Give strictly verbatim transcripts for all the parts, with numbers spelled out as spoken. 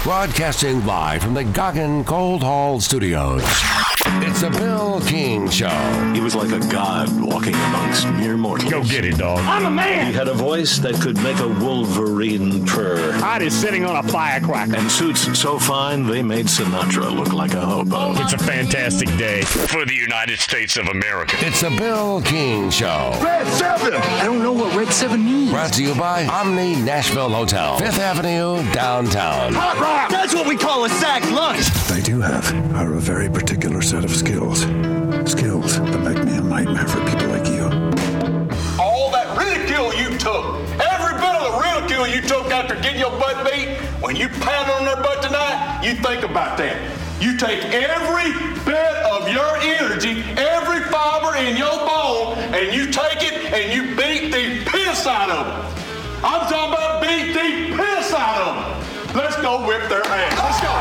Broadcasting live from the Goggin Cold Hall Studios. It's the Bill King Show. He was like a god walking amongst mere mortals. Go get it, dog. I'm a man. He had a voice that could make a wolverine purr. Heart is sitting on a firecracker. And suits so fine, they made Sinatra look like a hobo. It's a fantastic day for the United States of America. It's the Bill King Show. Red seven. I don't know what Red seven means. Brought to you by Omni Nashville Hotel, Fifth Avenue, downtown. Hot rock. That's what we call a sack lunch. They do have are a very particular set of skills. Skills that make me a nightmare for people like you. All that ridicule you took, every bit of the ridicule you took after getting your butt beat, when you pound on their butt tonight, you think about that. You take every bit of your energy, every fiber in your bone, and you take it and you beat the piss out of them. I'm talking about beat the piss out of them. Let's go whip their ass. Let's go.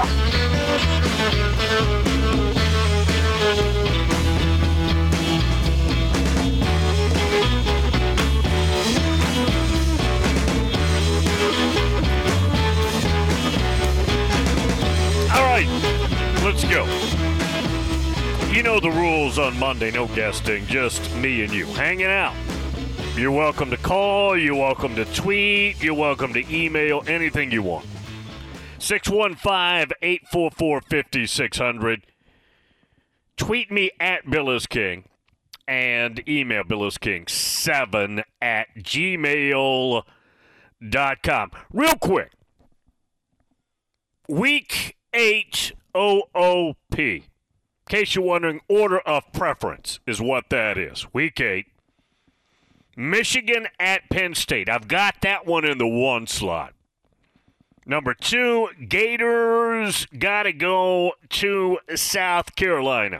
All right, let's go. You know the rules on Monday, no guesting, just me and you hanging out. You're welcome to call, you're welcome to tweet, you're welcome to email, anything you want. six one five, eight four four, five six zero zero. Tweet me at Bill is King and email Bill is King seven at gmail dot com. Real quick, week eight O O P. In case you're wondering, order of preference is what that is. Week eight. Michigan at Penn State. I've got that one in the one slot. Number two, Gators got to go to South Carolina.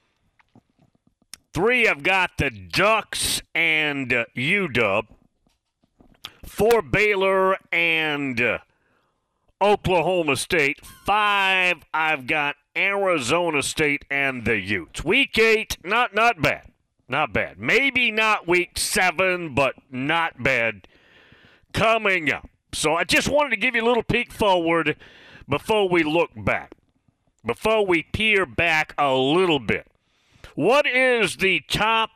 Three, I've got the Ducks and uh, U W. Four, Baylor and uh, Oklahoma State. Five, I've got Arizona State and the Utes. Week eight, not not bad. Not bad. Maybe not week seven, but not bad coming up. So I just wanted to give you a little peek forward before we look back, before we peer back a little bit. What is the top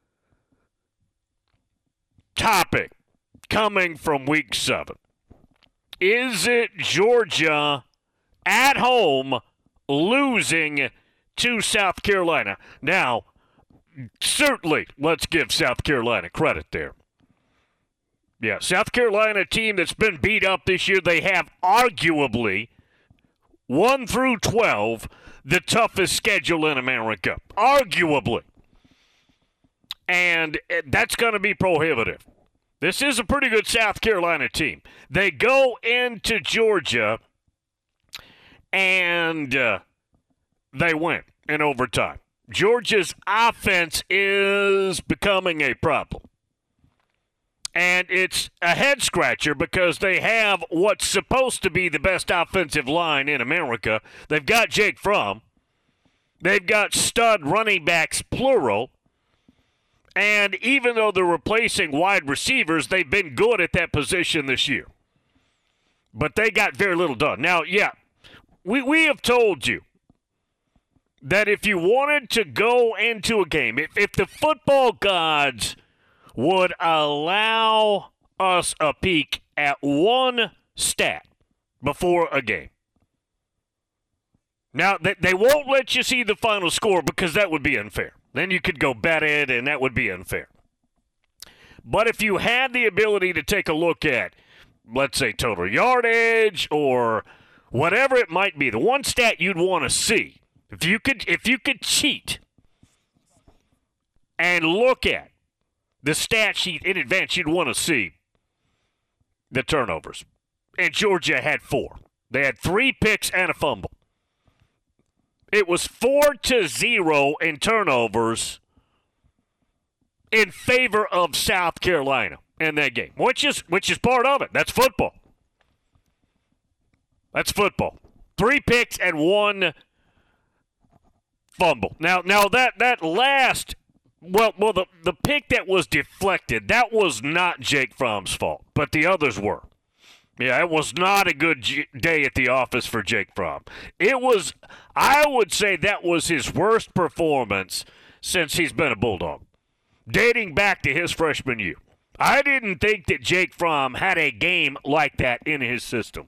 topic coming from week seven? Is it Georgia at home losing to South Carolina? Now, certainly, let's give South Carolina credit there. Yeah, South Carolina, team that's been beat up this year, they have arguably, one through twelve, the toughest schedule in America. Arguably. And that's going to be prohibitive. This is a pretty good South Carolina team. They go into Georgia, and uh, they win in overtime. Georgia's offense is becoming a problem. And it's a head-scratcher because they have what's supposed to be the best offensive line in America. They've got Jake Fromm. They've got stud running backs, plural. And even though they're replacing wide receivers, they've been good at that position this year. But they got very little done. Now, yeah, we, we have told you that if you wanted to go into a game, if, if the football gods would allow us a peek at one stat before a game. Now, they, they won't let you see the final score because that would be unfair. Then you could go bet it, and that would be unfair. But if you had the ability to take a look at, let's say, total yardage or whatever it might be, the one stat you'd want to see, if you could, if you could cheat and look at the stat sheet in advance, you'd want to see the turnovers. And Georgia had four. They had three picks and a fumble. It was four to zero in turnovers in favor of South Carolina in that game, which is which is part of it. That's football. That's football. Three picks and one fumble. Now, now that that last. Well, well, the, the pick that was deflected, that was not Jake Fromm's fault, but the others were. Yeah, it was not a good G- day at the office for Jake Fromm. It was, I would say that was his worst performance since he's been a Bulldog, dating back to his freshman year. I didn't think that Jake Fromm had a game like that in his system.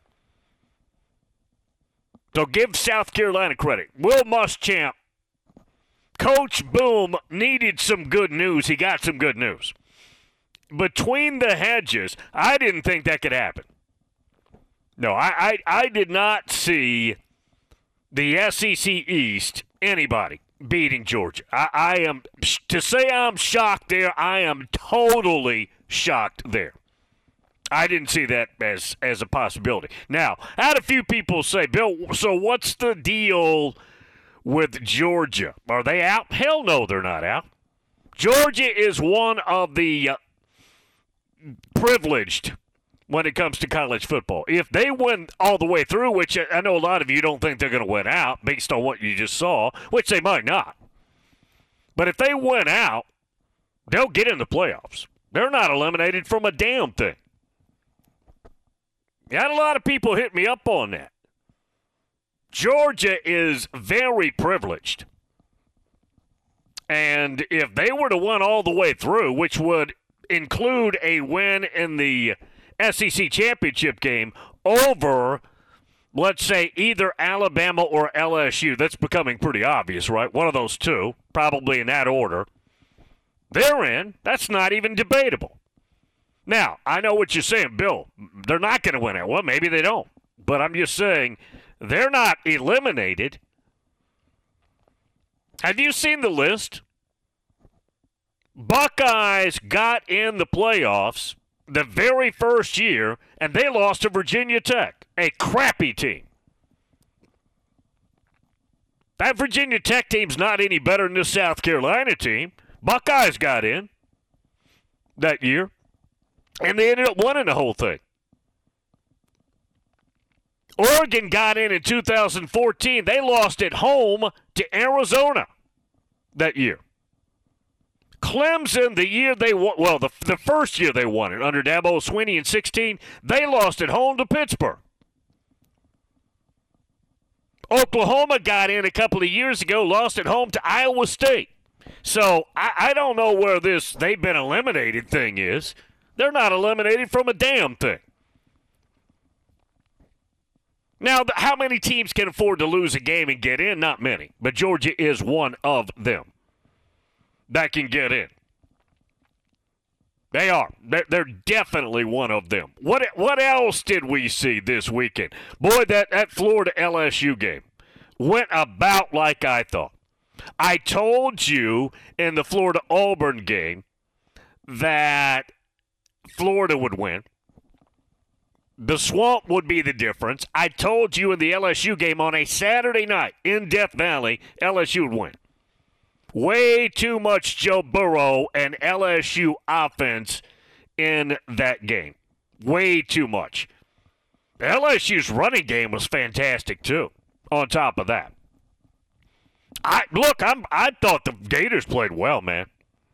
So give South Carolina credit. Will Muschamp, Coach Boom needed some good news. He got some good news. Between the hedges, I didn't think that could happen. No, I, I, I did not see the S E C East, anybody, beating Georgia. I, I am, to say I'm shocked there, I am totally shocked there. I didn't see that as, as a possibility. Now, I had a few people say, Bill, so what's the deal with Georgia? Are they out? Hell no, they're not out. Georgia is one of the uh, privileged when it comes to college football. If they win all the way through, which I know a lot of you don't think they're going to win out based on what you just saw, which they might not. But if they win out, they'll get in the playoffs. They're not eliminated from a damn thing. You had a lot of people hit me up on that. Georgia is very privileged. And if they were to win all the way through, which would include a win in the S E C championship game over, let's say, either Alabama or L S U, that's becoming pretty obvious, right? One of those two, probably in that order. They're in. That's not even debatable. Now, I know what you're saying, Bill. They're not going to win it. Well, maybe they don't. But I'm just saying they're not eliminated. Have you seen the list? Buckeyes got in the playoffs the very first year, and they lost to Virginia Tech, a crappy team. That Virginia Tech team's not any better than this South Carolina team. Buckeyes got in that year. And they ended up winning the whole thing. Oregon got in in two thousand fourteen. They lost at home to Arizona that year. Clemson, the year they won, well, the, the first year they won it under Dabo Swinney in sixteen, they lost at home to Pittsburgh. Oklahoma got in a couple of years ago, lost at home to Iowa State. So I, I don't know where this they've been eliminated thing is. They're not eliminated from a damn thing. Now, how many teams can afford to lose a game and get in? Not many. But Georgia is one of them that can get in. They are. They're, they're definitely one of them. What what else did we see this weekend? Boy, that, that Florida L S U game went about like I thought. I told you in the Florida-Auburn game that Florida would win. The swamp would be the difference. I told you in the L S U game on a Saturday night in Death Valley, L S U would win. Way too much Joe Burrow and L S U offense in that game. Way too much. L S U's running game was fantastic, too, on top of that. I Look, I'm, I thought the Gators played well, man.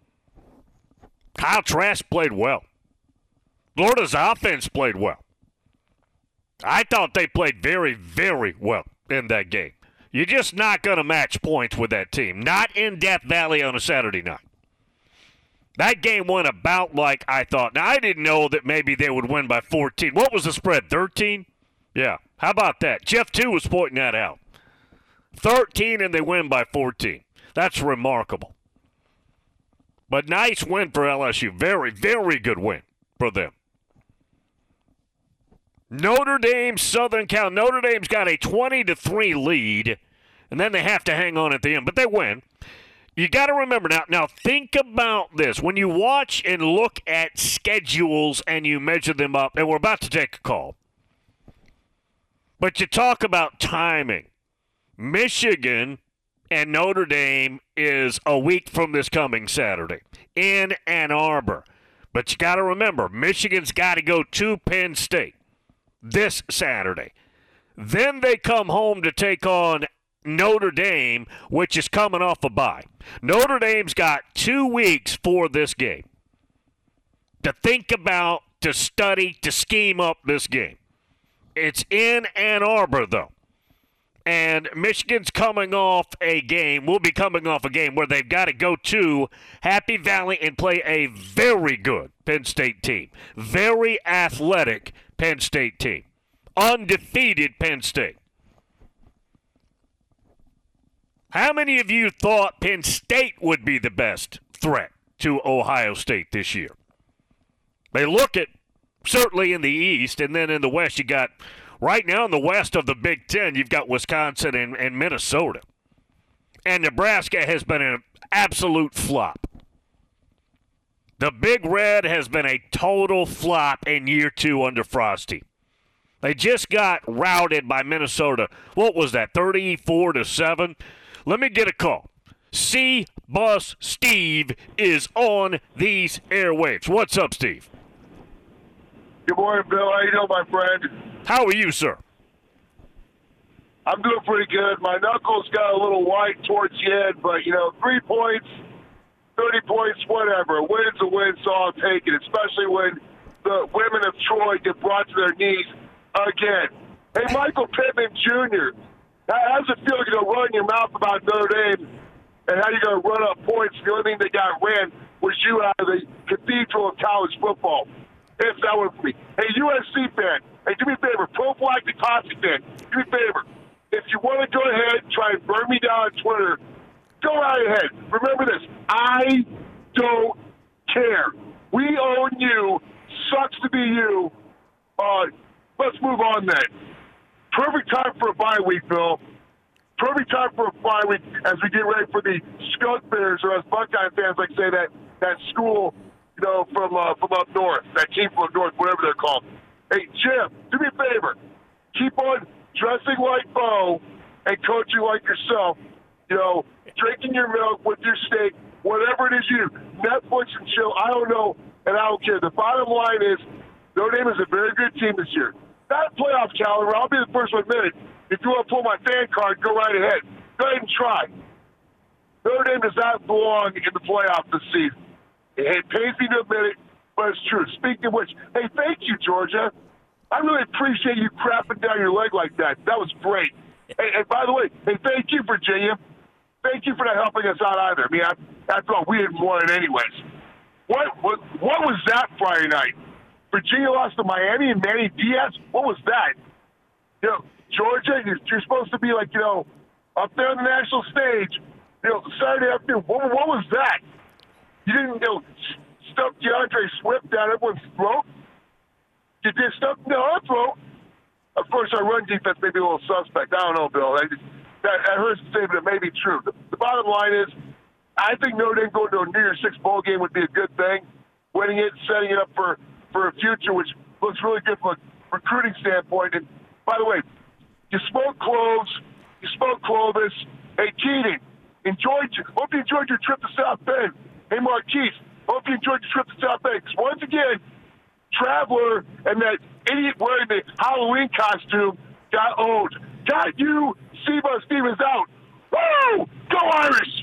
Kyle Trask played well. Florida's offense played well. I thought they played very, very well in that game. You're just not going to match points with that team. Not in Death Valley on a Saturday night. That game went about like I thought. Now, I didn't know that maybe they would win by fourteen. What was the spread, thirteen? Yeah, how about that? Jeff, too, was pointing that out. thirteen, and they win by fourteen. That's remarkable. But nice win for L S U. Very, very good win for them. Notre Dame, Southern Cal. Notre Dame's got a twenty to three lead, and then they have to hang on at the end, but they win. You got to remember now, now think about this. When you watch and look at schedules and you measure them up, and we're about to take a call, but you talk about timing. Michigan and Notre Dame is a week from this coming Saturday in Ann Arbor. But you got to remember, Michigan's got to go to Penn State this Saturday. Then they come home to take on Notre Dame, which is coming off a bye. Notre Dame's got two weeks for this game to think about, to to study, to scheme up this game. It's in Ann Arbor, though. And Michigan's coming off a game, will be coming off a game where they've got to go to Happy Valley and play a very good Penn State team. Very athletic Penn State team. Undefeated Penn State. How many of you thought Penn State would be the best threat to Ohio State this year? They look at, certainly in the East, and then in the West you got, right now in the West of the Big Ten, you've got Wisconsin and, and Minnesota. And Nebraska has been an absolute flop. The Big Red has been a total flop in year two under Frosty. They just got routed by Minnesota. What was that, thirty-four to seven? Let me get a call. C-Bus Steve is on these airwaves. What's up, Steve? Good morning, Bill. How you doing, my friend? How are you, sir? I'm doing pretty good. My knuckles got a little white towards the end, but, you know, three points, thirty points, whatever. A win's a win, so I'll take it, especially when the women of Troy get brought to their knees again. Hey, Michael Pittman Junior, how does it feel, you know, running your mouth about Notre Dame and how you're going to run up points? The only thing they got ran was you out of the cathedral of college football. If that were me. Hey, U S C fan, hey, do me a favor. Prophylactic Hockey fan, do me a favor. If you want to go ahead and try and burn me down on Twitter, go right ahead. Remember this. I don't care. We own you. Sucks to be you. Uh, let's move on then. Perfect time for a bye week, Bill. Perfect time for a bye week as we get ready for the Skunk Bears, or as Buckeye fans like to say, that, that school, you know, from uh, from up north, that team from up north, whatever they're called. Hey, Jim, do me a favor. Keep on dressing like Bo and coaching like yourself. You know, drinking your milk with your steak, whatever it is you do. Netflix and chill, I don't know, and I don't care. The bottom line is Notre Dame is a very good team this year. That playoff caliber, I'll be the first to admit it. If you want to pull my fan card, go right ahead. Go ahead and try. Notre Dame does not belong in the playoff this season. It pains me to admit it, but it's true. Speaking of which, hey, thank you, Georgia. I really appreciate you crapping down your leg like that. That was great. Hey, and by the way, hey, thank you, Virginia. Thank you for not helping us out either. I mean, I, after all, we didn't want it anyways. What, what, what was that Friday night? Virginia lost to Miami and Manny Diaz? What was that? You know, Georgia, you're, you're supposed to be like, you know, up there on the national stage. You know, Saturday afternoon, what, what was that? You didn't, you know, stuff DeAndre Swift down everyone's throat? You did stuff down our throat? Of course, our run defense may be a little suspect. I don't know, Bill. I, that, that hurts to say, but it may be true. The, the bottom line is, I think Notre Dame going to a New Year's Six bowl game would be a good thing. Winning it, setting it up for, for a future, which looks really good from a recruiting standpoint. And by the way, you smoke cloves, you smoke Clovis. Hey, Keating, enjoyed, hope you enjoyed your trip to South Bend. Hey, Marquise, hope you enjoyed your trip to South Bend. Because once again, Traveler and that idiot wearing the Halloween costume got owned. Got you, Seba Stevens out. Woo! Go Irish!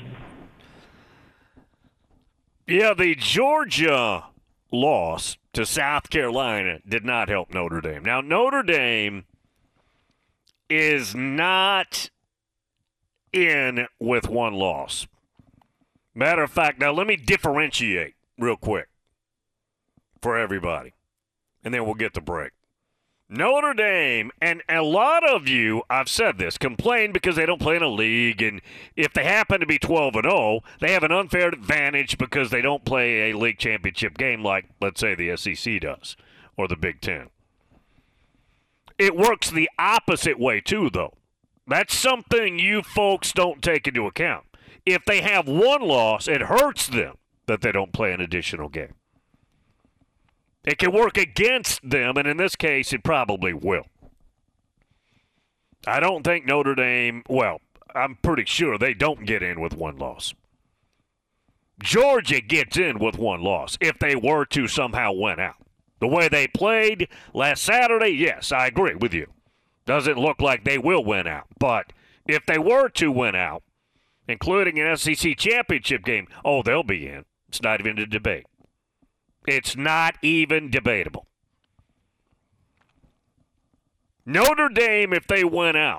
Yeah, the Georgia loss to South Carolina did not help Notre Dame. Now, Notre Dame is not in with one loss. Matter of fact, now let me differentiate real quick for everybody, and then we'll get the break. Notre Dame, and a lot of you, I've said this, complain because they don't play in a league, and if they happen to be twelve and oh, they have an unfair advantage because they don't play a league championship game like, let's say, the S E C does or the Big Ten. It works the opposite way, too, though. That's something you folks don't take into account. If they have one loss, it hurts them that they don't play an additional game. It can work against them, and in this case, it probably will. I don't think Notre Dame, well, I'm pretty sure they don't get in with one loss. Georgia gets in with one loss if they were to somehow win out. The way they played last Saturday, yes, I agree with you. Doesn't look like they will win out. But if they were to win out, including an S E C championship game, oh, they'll be in. It's not even a debate. It's not even debatable. Notre Dame, if they went out,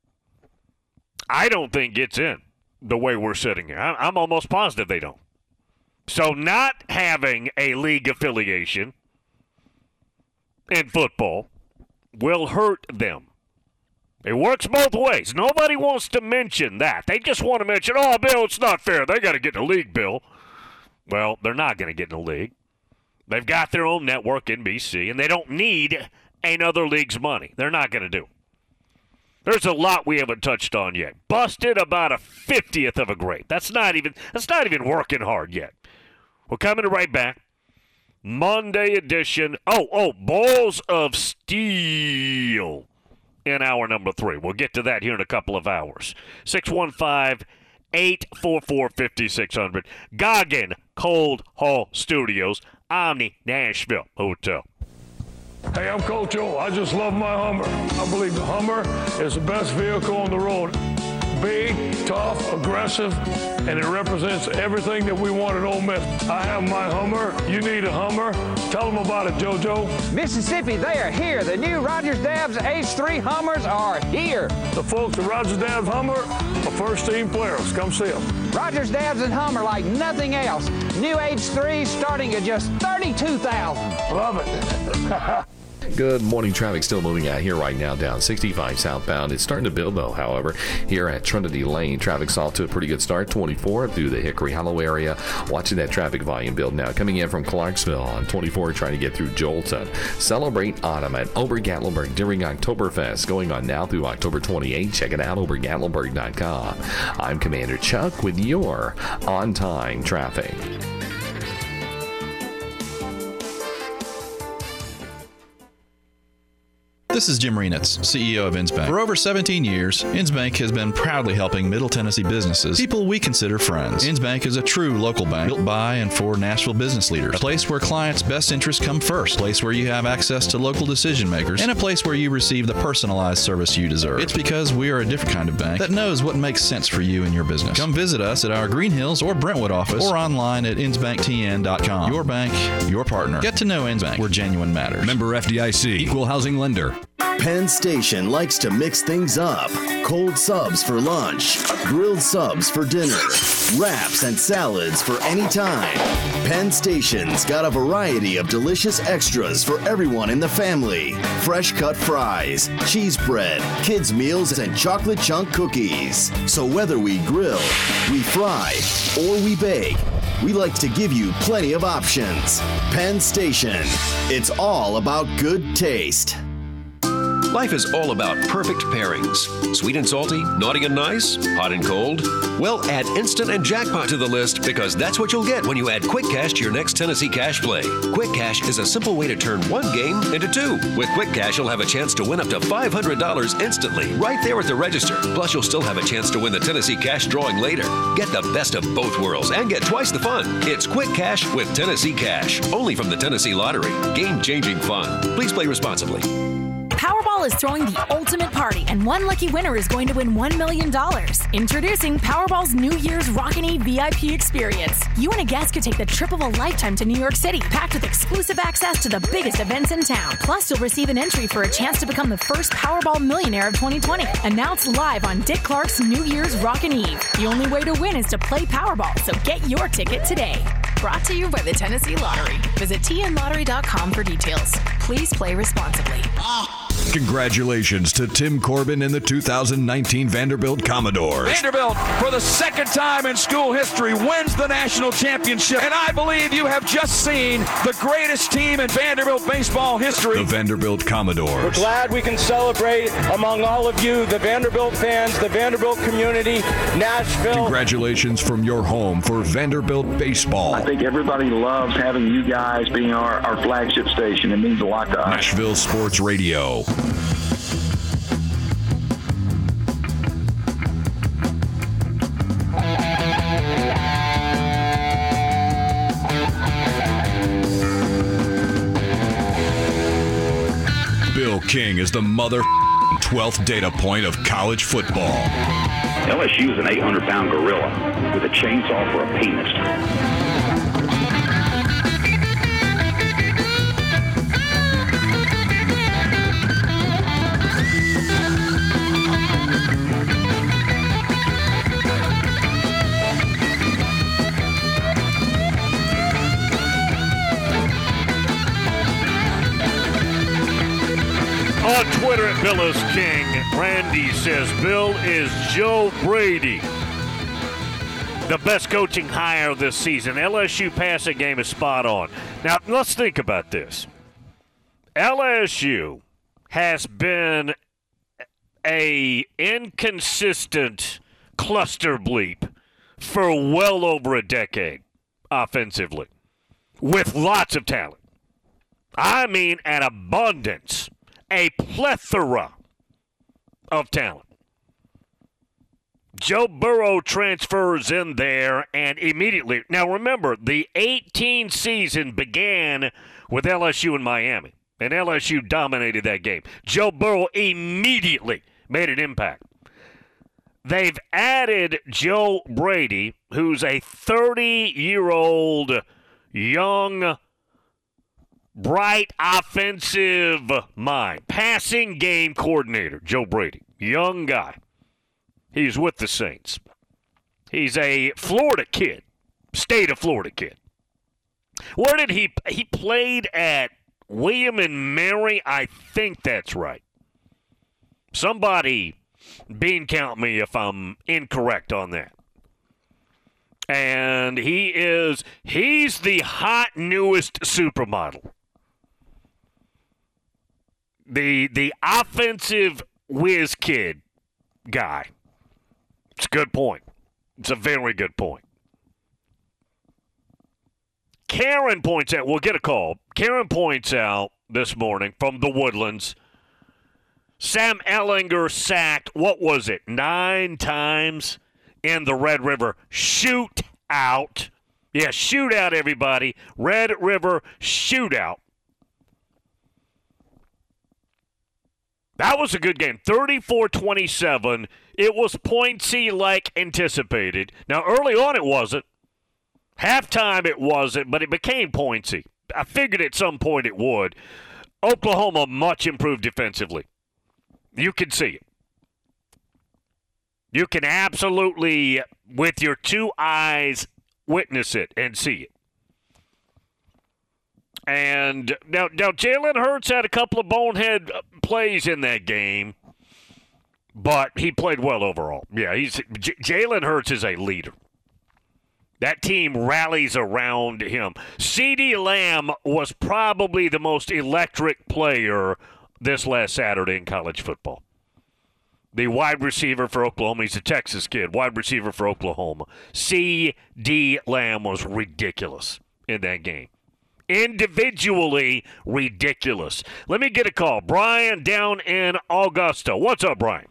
I don't think gets in the way we're sitting here. I'm almost positive they don't. So not having a league affiliation in football will hurt them. It works both ways. Nobody wants to mention that. They just want to mention, oh, Bill, it's not fair. They got to get in the league, Bill. Well, they're not going to get in the league. They've got their own network, N B C, and they don't need another league's money. They're not going to do it. There's a lot we haven't touched on yet. Busted about a fiftieth of a grade. That's not even that's not even working hard yet. We're coming right back. Monday edition. Oh, oh, Balls of Steel in hour number three. We'll get to that here in a couple of hours. six one five, eight four four, five six zero zero. Goggin Cold Hall Studios, Omni Nashville Hotel. Hey, I'm Coach O. I just love my Hummer. I believe the Hummer is the best vehicle on the road. Big, tough, aggressive, and it represents everything that we want at Ole Miss. I have my Hummer. You need a Hummer. Tell them about it, JoJo. Mississippi, they are here. The new Rogers-Dabbs H three Hummers are here. The folks at Rogers-Dabbs Hummer are first-team players. Come see them. Rogers-Dabbs and Hummer like nothing else. New H three starting at just thirty-two thousand dollars. Love it. Good morning. Traffic still moving out here right now down sixty-five southbound. It's starting to build, though, however. Here at Trinity Lane, traffic's off to a pretty good start. twenty-four through the Hickory Hollow area. Watching that traffic volume build now. Coming in from Clarksville on twenty-four, trying to get through Jolton. Celebrate autumn at Ober-Gatlinburg during Oktoberfest. Going on now through October twenty-eighth. Check it out, ober gatlinburg dot com. I'm Commander Chuck with your on-time traffic. This is Jim Renitz, C E O of Innsbank. For over seventeen years, Innsbank has been proudly helping Middle Tennessee businesses, people we consider friends. Innsbank is a true local bank built by and for Nashville business leaders. A place where clients' best interests come first. A place where you have access to local decision makers. And a place where you receive the personalized service you deserve. It's because we are a different kind of bank that knows what makes sense for you and your business. Come visit us at our Green Hills or Brentwood office or online at innsbank t n dot com. Your bank, your partner. Get to know Innsbank, where genuine matters. Member F D I C, Equal Housing Lender. Penn Station likes to mix things up. Cold subs for lunch, grilled subs for dinner, wraps and salads for any time. Penn Station's got a variety of delicious extras for everyone in the family. Fresh cut fries, cheese bread, kids' meals, and chocolate chunk cookies. So whether we grill, we fry, or we bake, we like to give you plenty of options. Penn Station. It's all about good taste. Life is all about perfect pairings. Sweet and salty, naughty and nice, hot and cold. Well, add Instant and Jackpot to the list because that's what you'll get when you add Quick Cash to your next Tennessee Cash play. Quick Cash is a simple way to turn one game into two. With Quick Cash, you'll have a chance to win up to five hundred dollars instantly right there at the register. Plus, you'll still have a chance to win the Tennessee Cash drawing later. Get the best of both worlds and get twice the fun. It's Quick Cash with Tennessee Cash. Only from the Tennessee Lottery. Game-changing fun. Please play responsibly. Powerball is throwing the ultimate party, and one lucky winner is going to win one million dollars. Introducing Powerball's New Year's Rockin' Eve V I P experience. You and a guest could take the trip of a lifetime to New York City, packed with exclusive access to the biggest events in town. Plus, you'll receive an entry for a chance to become the first Powerball millionaire of twenty twenty. Announced live on Dick Clark's New Year's Rockin' Eve. The only way to win is to play Powerball, so get your ticket today. Brought to you by the Tennessee Lottery. Visit t n lottery dot com for details. Please play responsibly. Congratulations to Tim Corbin and the two thousand nineteen Vanderbilt Commodores. Vanderbilt, for the second time in school history, wins the national championship. And I believe you have just seen the greatest team in Vanderbilt baseball history. The Vanderbilt Commodores. We're glad we can celebrate among all of you, the Vanderbilt fans, the Vanderbilt community, Nashville. Congratulations from your home for Vanderbilt baseball. I think everybody loves having you guys being our, our flagship station. It means a lot to us. Nashville Sports Radio. Bill King is the mother twelfth data point of college football. L S U is an eight hundred pound gorilla with a chainsaw for a penis. Twitter at Bill is King. Randy says, Bill, is Joe Brady the best coaching hire this season? L S U passing game is spot on. Now, let's think about this. L S U has been a inconsistent cluster bleep for well over a decade offensively with lots of talent. I mean an abundance, a plethora of talent. Joe Burrow transfers in there and immediately. Now remember, the eighteen season began with L S U in Miami, and L S U dominated that game. Joe Burrow immediately made an impact. They've added Joe Brady, who's a thirty-year-old young, bright offensive mind, passing game coordinator, Joe Brady, young guy. He's with the Saints. He's a Florida kid, state of Florida kid. Where did he – he played at William and Mary? I think that's right. Somebody bean count me if I'm incorrect on that. And he is – he's the hot newest supermodel. The, the offensive whiz kid guy. It's a good point. It's a very good point. Karen points out, we'll get a call. Karen points out this morning from the Woodlands, Sam Ehlinger sacked, what was it, nine times in the Red River shootout. Yeah, shootout, everybody. Red River shootout. That was a good game. thirty-four twenty-seven. It was pointsy like anticipated. Now, early on it wasn't. Halftime it wasn't, but it became pointsy. I figured at some point it would. Oklahoma much improved defensively. You can see it. You can absolutely, with your two eyes, witness it and see it. And now, now Jalen Hurts had a couple of bonehead plays in that game, but he played well overall. Yeah, he's J- Jalen Hurts is a leader. That team rallies around him. CeeDee Lamb was probably the most electric player this last Saturday in college football. The wide receiver for Oklahoma, he's a Texas kid, wide receiver for Oklahoma. CeeDee Lamb was ridiculous in that game. Individually ridiculous. Let me get a call. Brian down in Augusta. What's up, Brian?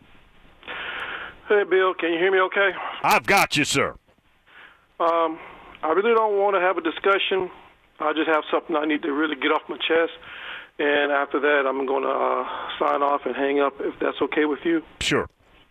Hey, Bill. Can you hear me okay? I've got you, sir. Um, I really don't want to have a discussion. I just have something I need to really get off my chest. And after that, I'm going to uh, sign off and hang up, if that's okay with you. Sure.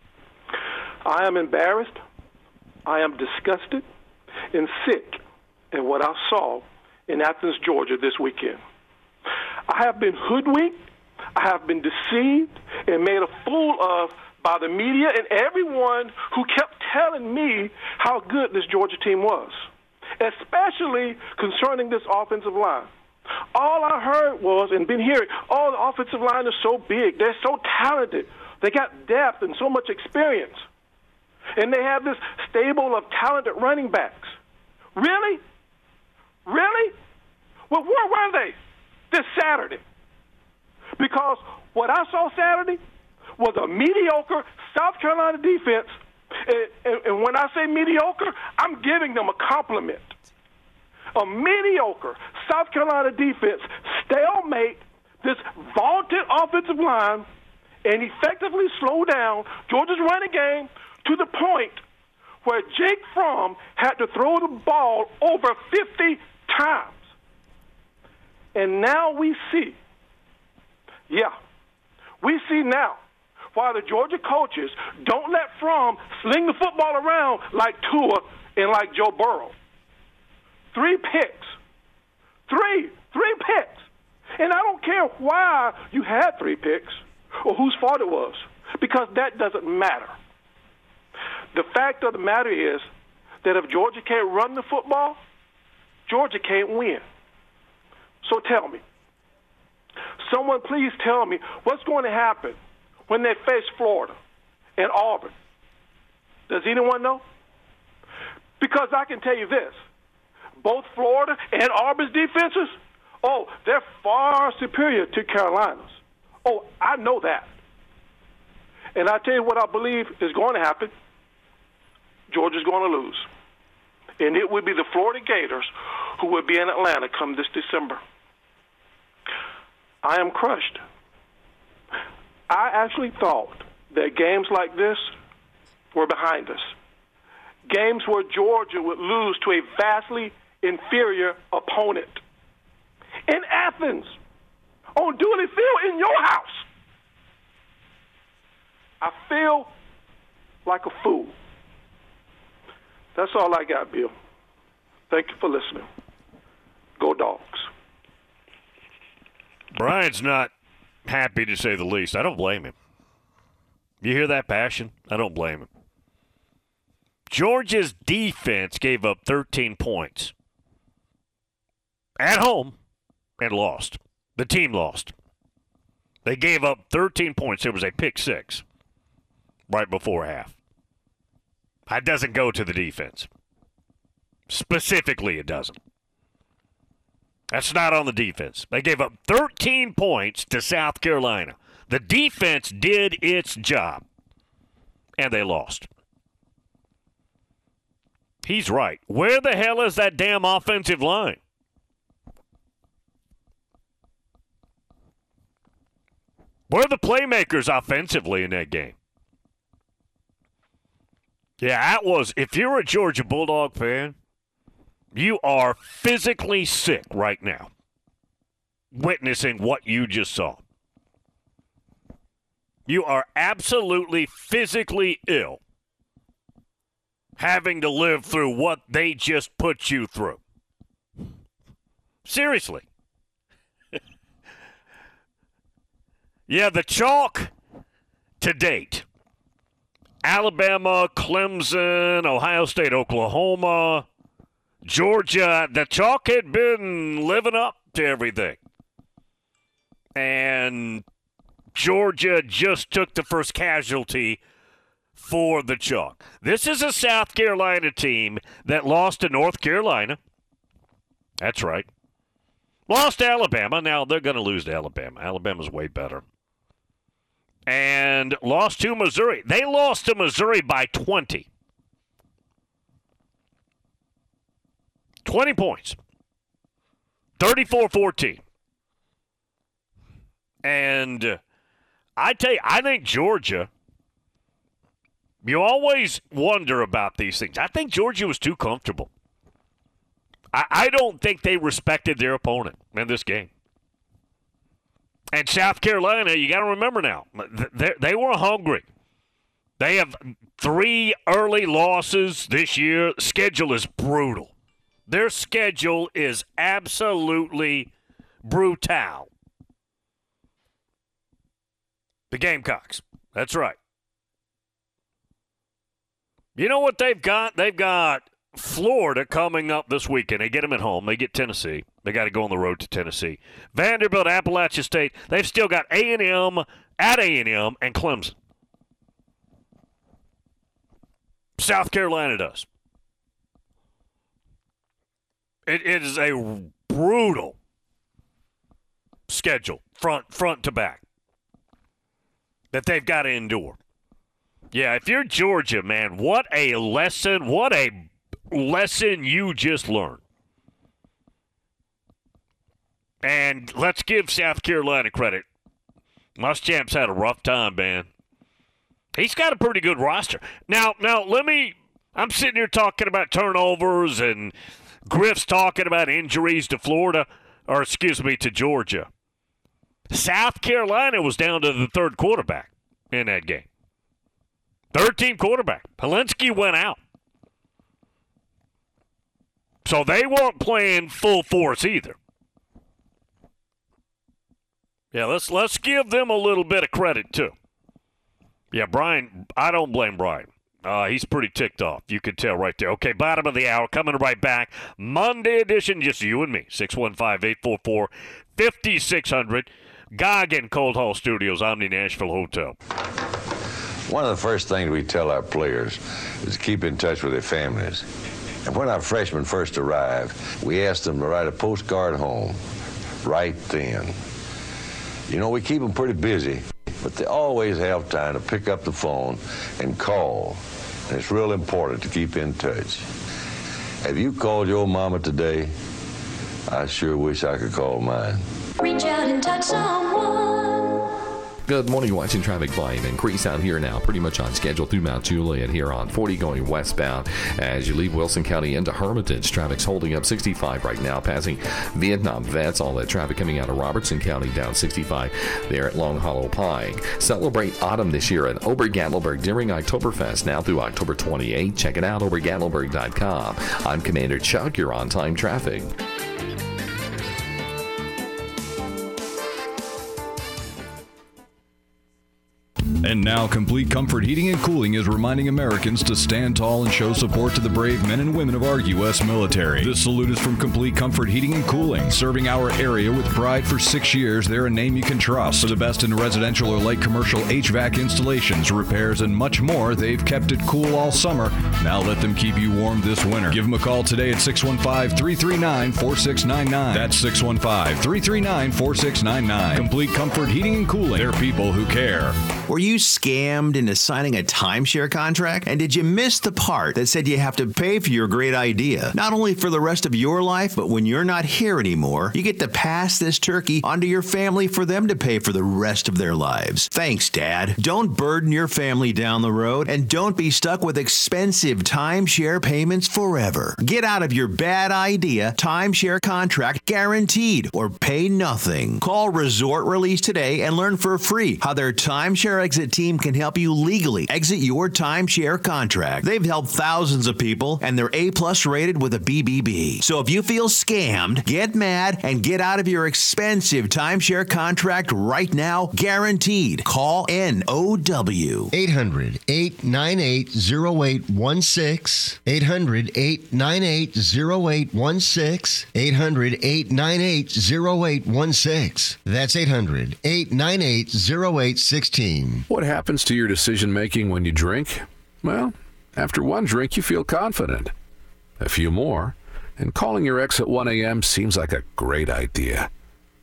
I am embarrassed. I am disgusted and sick at what I saw in Athens, Georgia this weekend. I have been hoodwinked, I have been deceived and made a fool of by the media and everyone who kept telling me how good this Georgia team was, especially concerning this offensive line. All I heard was, and been hearing, oh, the offensive line is so big, they're so talented, they got depth and so much experience, and they have this stable of talented running backs. Really? Really? Well, where were they this Saturday? Because what I saw Saturday was a mediocre South Carolina defense. And, and, and when I say mediocre, I'm giving them a compliment. A mediocre South Carolina defense stalemate this vaunted offensive line and effectively slow down Georgia's running game to the point where Jake Fromm had to throw the ball over fifty times. And now we see, yeah, we see now why the Georgia coaches don't let Fromm sling the football around like Tua and like Joe Burrow. Three picks. Three. Three picks. And I don't care why you had three picks or whose fault it was, because that doesn't matter. The fact of the matter is that if Georgia can't run the football, Georgia can't win. So tell me, someone please tell me what's going to happen when they face Florida and Auburn? Does anyone know? Because I can tell you this. Both Florida and Auburn's defenses, oh, they're far superior to Carolina's. Oh, I know that. And I tell you what I believe is going to happen. Georgia's going to lose. And it will be the Florida Gators who will be in Atlanta come this December. I am crushed. I actually thought that games like this were behind us. Games where Georgia would lose to a vastly inferior opponent. In Athens, on Dooley Field, in your house. I feel like a fool. That's all I got, Bill. Thank you for listening. Go Dogs. Brian's not happy, to say the least. I don't blame him. You hear that passion? I don't blame him. Georgia's defense gave up thirteen points at home and lost. The team lost. They gave up thirteen points. There was a pick six right before half. That doesn't go to the defense. Specifically, it doesn't. That's not on the defense. They gave up thirteen points to South Carolina. The defense did its job, and they lost. He's right. Where the hell is that damn offensive line? Where are the playmakers offensively in that game? Yeah, that was, if you're a Georgia Bulldog fan, you are physically sick right now, witnessing what you just saw. You are absolutely physically ill, having to live through what they just put you through. Seriously. Yeah, the chalk to date. Alabama, Clemson, Ohio State, Oklahoma, Georgia. The chalk had been living up to everything. And Georgia just took the first casualty for the chalk. This is a South Carolina team that lost to North Carolina. That's right. Lost to Alabama. Now they're going to lose to Alabama. Alabama's way better. And lost to Missouri. They lost to Missouri by twenty. twenty points. thirty-four fourteen. And uh, I tell you, I think Georgia, you always wonder about these things. I think Georgia was too comfortable. I, I don't think they respected their opponent in this game. And South Carolina, you got to remember now, they, they were hungry. They have three early losses this year. Schedule is brutal. Their schedule is absolutely brutal. The Gamecocks. That's right. You know what they've got? They've got Florida coming up this weekend. They get them at home. They get Tennessee. They got to go on the road to Tennessee. Vanderbilt, Appalachian State. They've still got A and M at A and M and Clemson. South Carolina does. It, it is a brutal schedule, front front to back, that they've got to endure. Yeah, if you're Georgia, man, what a lesson, what a lesson you just learned. And let's give South Carolina credit. Muschamp's had a rough time, man. He's got a pretty good roster. Now, now let me, I'm sitting here talking about turnovers, and Griff's talking about injuries to Florida, or excuse me, to Georgia. South Carolina was down to the third quarterback in that game. Third-team quarterback. Polinsky went out. So they weren't playing full force either. Yeah, let's let's give them a little bit of credit, too. Yeah, Brian, I don't blame Brian. Uh, he's pretty ticked off. You can tell right there. Okay, bottom of the hour, coming right back. Monday edition, just you and me. six one five, eight four four, five six zero zero. Goggin, Cold Hall Studios, Omni Nashville Hotel. One of the first things we tell our players is to keep in touch with their families. And when our freshmen first arrive, we ask them to write a postcard home right then. You know, we keep them pretty busy, but they always have time to pick up the phone and call. And it's real important to keep in touch. Have you called your mama today? I sure wish I could call mine. Reach out and touch someone. Good morning. Watching traffic volume increase out here now, pretty much on schedule through Mount Juliet here on forty going westbound. As you leave Wilson County into Hermitage, traffic's holding up sixty-five right now, passing Vietnam Vets. All that traffic coming out of Robertson County down sixty-five there at Long Hollow Pike. Celebrate autumn this year at Ober-Gatlinburg during Oktoberfest now through October twenty-eighth. Check it out, ober gatlinburg dot com. I'm Commander Chuck. You're on time traffic. And now, Complete Comfort Heating and Cooling is reminding Americans to stand tall and show support to the brave men and women of our U S military. This salute is from Complete Comfort Heating and Cooling, serving our area with pride for six years. They're a name you can trust. For the best in residential or light commercial H V A C installations, repairs, and much more, they've kept it cool all summer. Now let them keep you warm this winter. Give them a call today at six one five, three three nine, four six nine nine. That's six one five, three three nine, four six nine nine. Complete Comfort Heating and Cooling. They're people who care. Were you scammed into signing a timeshare contract? And did you miss the part that said you have to pay for your great idea? Not only for the rest of your life, but when you're not here anymore, you get to pass this turkey onto your family for them to pay for the rest of their lives. Thanks, Dad. Don't burden your family down the road, and don't be stuck with expensive timeshare payments forever. Get out of your bad idea timeshare contract guaranteed, or pay nothing. Call Resort Release today and learn for free how their timeshare exit team can help you legally exit your timeshare contract. They've helped thousands of people, and they're A-plus rated with a B B B. So if you feel scammed, get mad and get out of your expensive timeshare contract right now, guaranteed. Call N O W. eight hundred, eight nine eight, oh eight one six. eight hundred, eight nine eight, oh eight one six. eight hundred, eight nine eight, oh eight one six. That's eight hundred, eight nine eight, oh eight one six. What happens to your decision making when you drink? Well, after one drink, you feel confident. A few more, and calling your ex at one a.m. seems like a great idea.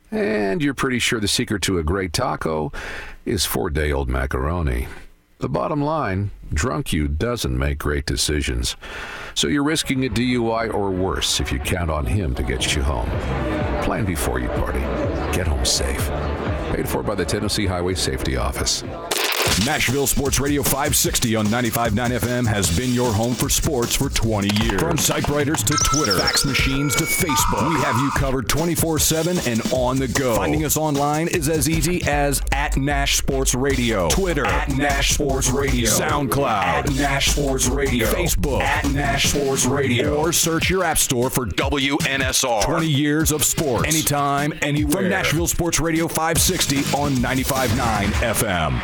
And you're pretty sure the secret to a great taco is four-day-old macaroni. The bottom line, drunk you doesn't make great decisions. So you're risking a D U I or worse if you count on him to get you home. Plan before you party. Get home safe. Paid for by the Tennessee Highway Safety Office. Nashville Sports Radio five sixty on ninety-five point nine F M has been your home for sports for twenty years. From typewriters to Twitter, fax machines to Facebook, we have you covered twenty-four seven and on the go. Finding us online is as easy as at Nash Sports Radio, Twitter at Nash Sports Radio, SoundCloud at Nash Sports Radio, Facebook at Nash Sports Radio, or search your app store for W N S R. twenty years of sports, anytime, anywhere. From Nashville Sports Radio five sixty on ninety-five point nine F M.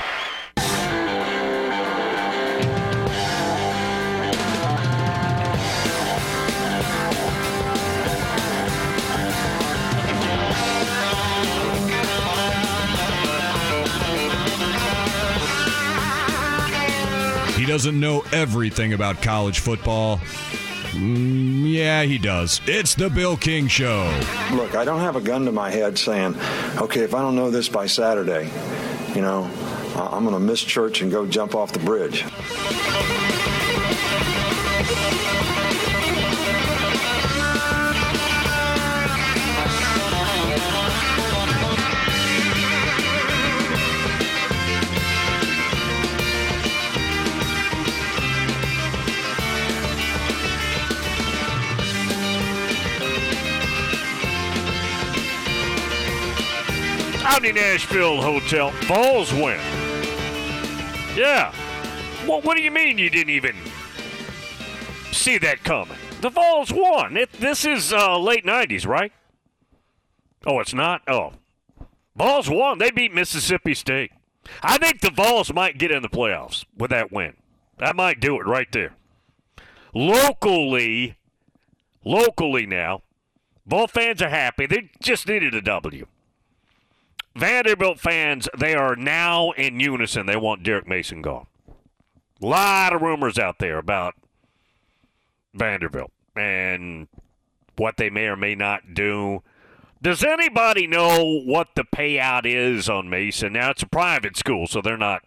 He doesn't know everything about college football. Mm, yeah, he does. It's the Bill King Show. Look, I don't have a gun to my head saying, okay, if I don't know this by Saturday, you know, I'm going to miss church and go jump off the bridge. Omni Nashville Hotel. Vols win. Yeah. Well, what do you mean you didn't even see that coming? The Vols won. It, this is uh, late nineties, right? Oh, it's not? Oh. Vols won. They beat Mississippi State. I think the Vols might get in the playoffs with that win. That might do it right there. Locally, locally now, Vol fans are happy. They just needed a W. Vanderbilt fans, they are now in unison. They want Derek Mason gone. A lot of rumors out there about Vanderbilt and what they may or may not do. Does anybody know what the payout is on Mason? Now, it's a private school, so they're not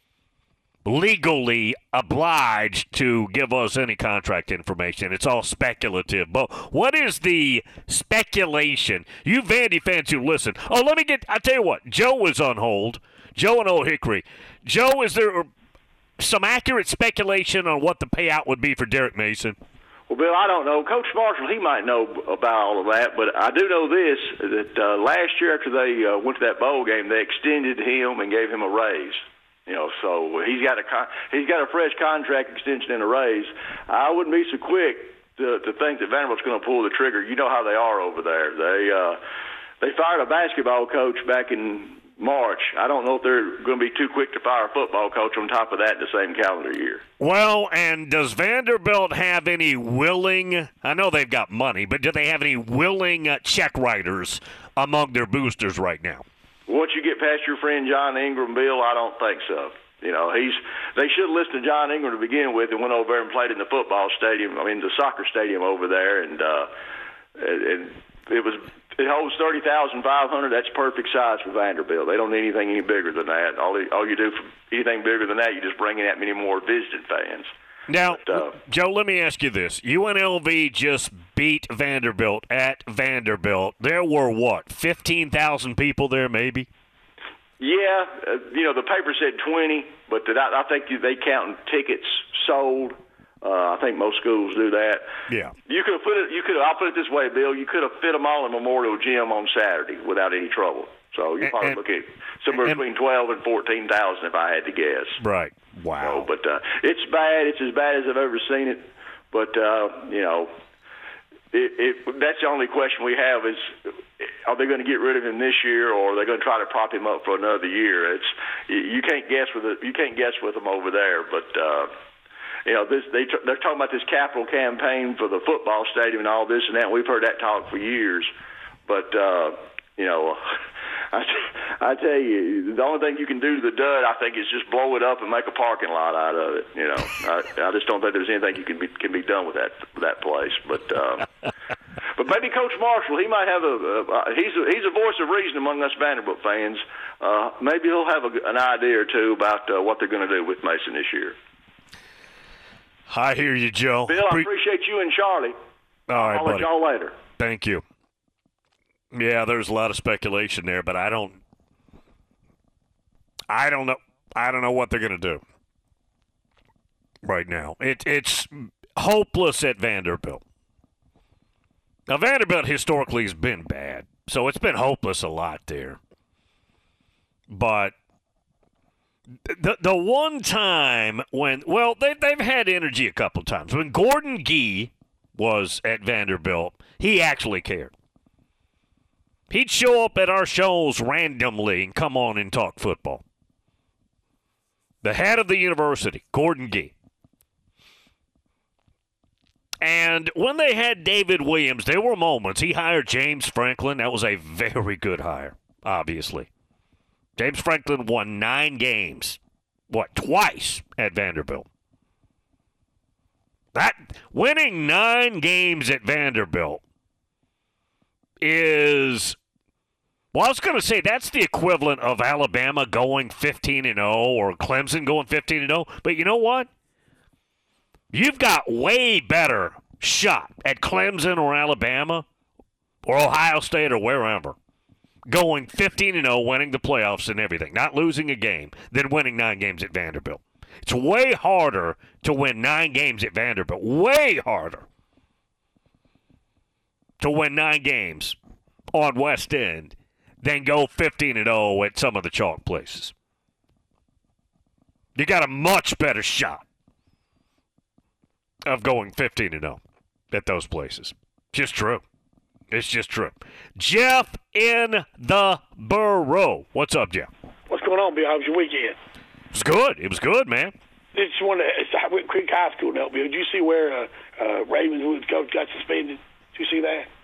legally obliged to give us any contract information. It's all speculative. But what is the speculation? You Vandy fans who listen. Oh, let me get – I'll tell you what. Joe is on hold. Joe and Old Hickory. Joe, is there some accurate speculation on what the payout would be for Derek Mason? Well, Bill, I don't know. Coach Marshall, he might know about all of that, but I do know this, that uh, last year after they uh, went to that bowl game, they extended him and gave him a raise. You know, so he's got a con- he's got a fresh contract extension and a raise. I wouldn't be so quick to, to think that Vanderbilt's going to pull the trigger. You know how they are over there. They uh, they fired a basketball coach back in March. I don't know if they're going to be too quick to fire a football coach on top of that in the same calendar year. Well, and does Vanderbilt have any willing – I know they've got money, but do they have any willing uh, check writers among their boosters right now? Once you get past your friend John Ingram, Bill, I don't think so. You know, he's they should have listened to John Ingram to begin with and went over there and played in the football stadium, I mean the soccer stadium over there, and uh, and it was it holds thirty thousand five hundred. That's perfect size for Vanderbilt. They don't need anything any bigger than that. All they, all you do for anything bigger than that, you just bring in that many more visiting fans. Now, but, uh, Joe, let me ask you this. U N L V just beat Vanderbilt at Vanderbilt. There were, what, fifteen thousand people there maybe? Yeah. Uh, you know, the paper said twenty, but that, I, I think they count tickets sold. Uh, I think most schools do that. Yeah. You could have put it, you could have, I'll put it this way, Bill, you could have fit them all in Memorial Gym on Saturday without any trouble. So you probably and, look at somewhere and, between twelve and fourteen thousand if I had to guess. Right. Wow. So, but uh, it's bad. It's as bad as I've ever seen it. But uh, you know, it, it, that's the only question we have is: are they going to get rid of him this year, or are they going to try to prop him up for another year? It's you, you can't guess with it. You can't guess with them over there. But uh, you know, this they they're talking about this capital campaign for the football stadium and all this and that. We've heard that talk for years, but. Uh, You know, I, I tell you, the only thing you can do to the dud, I think, is just blow it up and make a parking lot out of it. You know, I, I just don't think there's anything you can be can be done with that that place. But uh, but maybe Coach Marshall, he might have a, a he's a, he's a voice of reason among us Vanderbilt fans. Uh, maybe he'll have a, an idea or two about uh, what they're going to do with Mason this year. I hear you, Joe. Bill, I appreciate you and Charlie. All right, I'll buddy. let y'all later. Thank you. Yeah, there's a lot of speculation there, but I don't I don't know I don't know what they're going to do right now. It, it's hopeless at Vanderbilt. Now, Vanderbilt historically has been bad, so it's been hopeless a lot there. But the the one time when, well, they, they've had energy a couple times. When Gordon Gee was at Vanderbilt, he actually cared. He'd show up at our shows randomly and come on and talk football. The head of the university, Gordon Gee. And when they had David Williams, there were moments. He hired James Franklin. That was a very good hire, obviously. James Franklin won nine games, what, twice at Vanderbilt. That winning nine games at Vanderbilt is... Well, I was going to say that's the equivalent of Alabama going fifteen and oh or Clemson going fifteen and oh. But you know what? You've got way better shot at Clemson or Alabama or Ohio State or wherever going fifteen and oh, winning the playoffs and everything, not losing a game, than winning nine games at Vanderbilt. It's way harder to win nine games at Vanderbilt. Way harder to win nine games on West End than go fifteen and oh at some of the chalk places. You got a much better shot of going fifteen and oh at those places. Just true. It's just true. Jeff in the Borough. What's up, Jeff? What's going on, Bill? How was your weekend? It was good. It was good, man. Just wanted to, I went to Creek High School now, Bill. Did you see where uh, uh, Ravenswood's coach got suspended? Did you see that?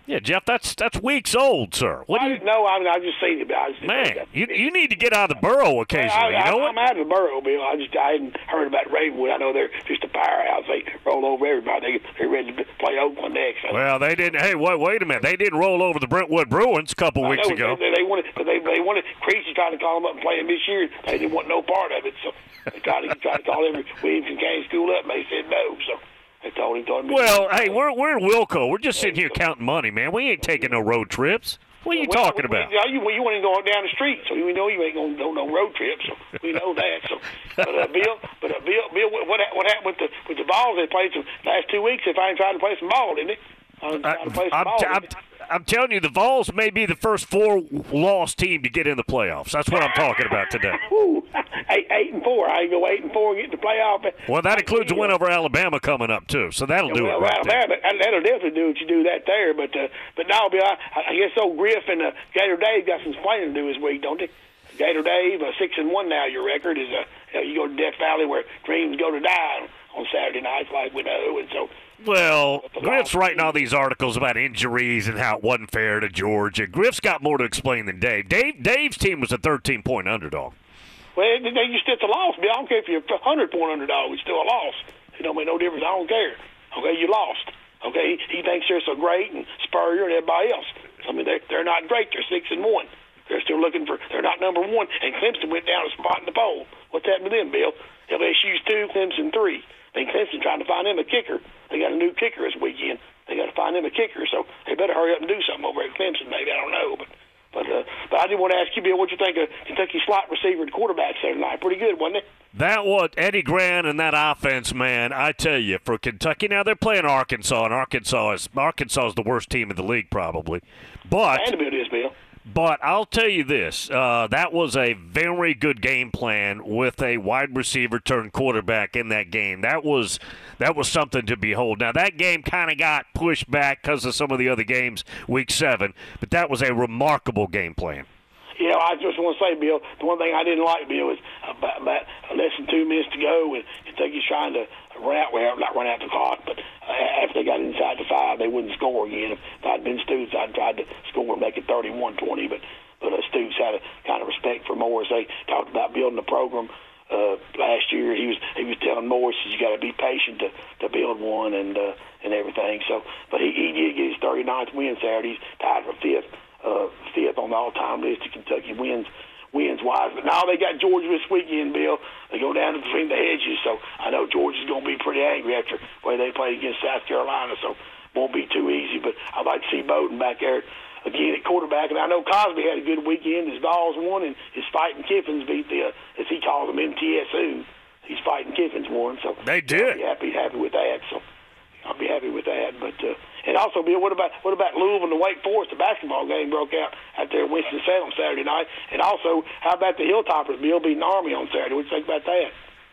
Yeah, Jeff, that's that's weeks old, sir. What do you? No, I mean, I just seen it. I just, Man, you you need to get out of the borough occasionally. I, I, you know I'm what? out of the borough, Bill. I just I hadn't heard about Ravenwood. I know they're just a powerhouse. They roll over everybody. They, they're ready to play Oakland next. So. Well, they didn't. Hey, wait, wait a minute. They didn't roll over the Brentwood Bruins a couple I weeks know, ago. They, they wanted, but they they wanted. Creasy tried to call them up and play them this year. They didn't want no part of it, so they tried to tried to call every Williamson County school up, and they said no. So. They told him, told him Well, hey, we're we're in Wilco. We're just sitting here counting money, man. We ain't taking no road trips. What are you well, talking about? Well, you, you want to go down the street, so we know you ain't going to go no road trips. So we know that. So, but uh, Bill, but uh, Bill, Bill, what what happened with the with the balls? They played some last two weeks. They finally tried to play some ball, didn't they? Uh, tried to play some I'm, ball, t- I'm, didn't they? I'm telling you, the Vols may be the first four-loss team to get in the playoffs. That's what I'm talking about today. Ooh, eight, eight and four. I go eight and four and get in the playoff. Well, that includes a win over Alabama coming up too, so that'll Yeah, do well, it right Alabama, that, that'll definitely do what you do that there. But uh, but now, Bill, I, I guess old Griff and uh, Gator Dave got some explaining to do this week, don't they? Gator Dave, uh, six and one now. Your record is uh, you, know, you go to Death Valley where dreams go to die on Saturday nights, like we know, and so. Well, Griff's writing all these articles about injuries and how it wasn't fair to Georgia. Griff's got more to explain than Dave. Dave Dave's team was a thirteen-point underdog. Well, they, they, you still it's a loss, Bill. I don't care if you're a hundred-point underdog. It's still a loss. It don't make no difference. I don't care. Okay, you lost. Okay, he, he thinks they're so great, and Spurrier and everybody else. I mean, they're, they're not great. They're six and one. They're still looking for. They're not number one. And Clemson went down a spot in the poll. What's happened to them, Bill? L S U's two, Clemson three. I think Clemson trying to find them a kicker. They got a new kicker this weekend. They got to find them a kicker, so they better hurry up and do something over at Clemson. Maybe I don't know, but but uh, but I did want to ask you, Bill, what you think of Kentucky slot receiver and quarterback Saturday night? Pretty good, wasn't it? That was Eddie Grant and that offense, man. I tell you, for Kentucky, now they're playing Arkansas, and Arkansas is Arkansas is the worst team in the league, probably. But Vanderbilt is, Bill. But I'll tell you this, uh, that was a very good game plan with a wide receiver turned quarterback in that game. That was that was something to behold. Now, that game kind of got pushed back because of some of the other games week seven, but that was a remarkable game plan. You know, I just want to say, Bill, the one thing I didn't like, Bill, was about, about less than two minutes to go, and Kentucky's trying to run out, well, not run out the clock, but uh, after they got inside the five, they wouldn't score again. If I'd been Stoops, I'd tried to score and make it thirty-one twenty, but but uh, Stoops had a kind of respect for Morris. They talked about building a program uh, last year. He was he was telling Morris, you got to be patient to, to build one and uh, and everything. So, but he, he did get his thirty-ninth win Saturday. He's tied for fifth. Uh, fifth on the all-time list of Kentucky wins wins wise. But now they got Georgia this weekend, Bill. They go down between the hedges, so I know Georgia's going to be pretty angry after the way they played against South Carolina, so won't be too easy. But I'd like to see Bowden back there again at quarterback. And I know Cosby had a good weekend. His Vols won, and his Fighting Kiffins beat the, uh, as he calls them, M T S U. His Fighting Kiffins won, so they did. I'll be happy, happy with that. So I'll be happy with that. But uh, and also, Bill, what about what about Louisville and the Wake Forest? The basketball game broke out out there in Winston-Salem Saturday night. And also, how about the Hilltoppers, Bill, beating Army on Saturday? What do you think about that?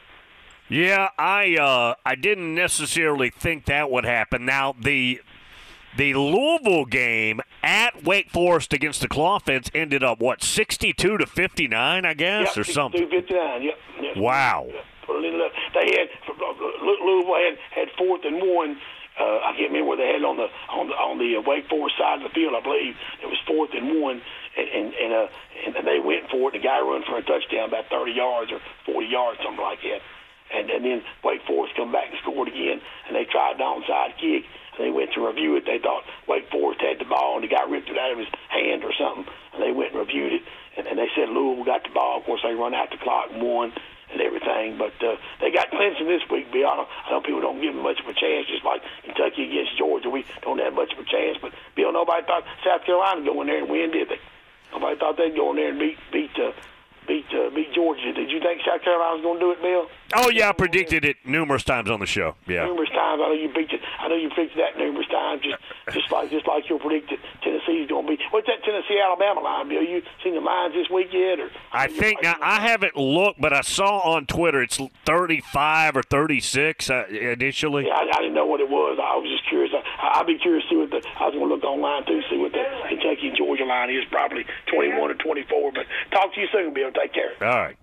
Yeah, I uh, I didn't necessarily think that would happen. Now, the the Louisville game at Wake Forest against the Clawfins ended up, what, sixty-two to fifty-nine, I guess, yep, or something? sixty-two fifty-nine, yep. yep. Wow. They had Louisville had, had fourth and one. Uh, I can't remember where they had on the on the on the Wake Forest side of the field. I believe it was fourth and one, and and and, uh, and they went for it. The guy run for a touchdown, about thirty yards or forty yards, something like that. And and then Wake Forest come back and scored again, and they tried the onside kick. And they went to review it. They thought Wake Forest had the ball, and the guy ripped it out of his hand or something. And they went and reviewed it, and, and they said Louisville got the ball. Of course, they run out the clock and won and everything. But uh, they got Clemson this week, Bill. I, I know people don't give them much of a chance, just like Kentucky against Georgia. We don't have much of a chance. But, Bill, nobody thought South Carolina would go in there and win, did they? Nobody thought they'd go in there and beat beat uh, beat uh, beat Georgia. Did you think South Carolina was going to do it, Bill? Oh, yeah, I predicted it numerous times on the show. Yeah, numerous times. I know you predicted. I know you predicted that numerous times. Just, just like, just like you predicted Tennessee's going to be. What's that Tennessee Alabama line, Bill? You seen the lines this week yet? Or I think now, I haven't looked, but I saw on Twitter it's thirty-five or thirty-six uh, initially. Yeah, I, I didn't know what it was. I was just curious. I, I'd be curious to see what the. I was going to look online too, see what the Kentucky and Georgia line is. Probably twenty-one or twenty-four. But talk to you soon, Bill. Take care. All right.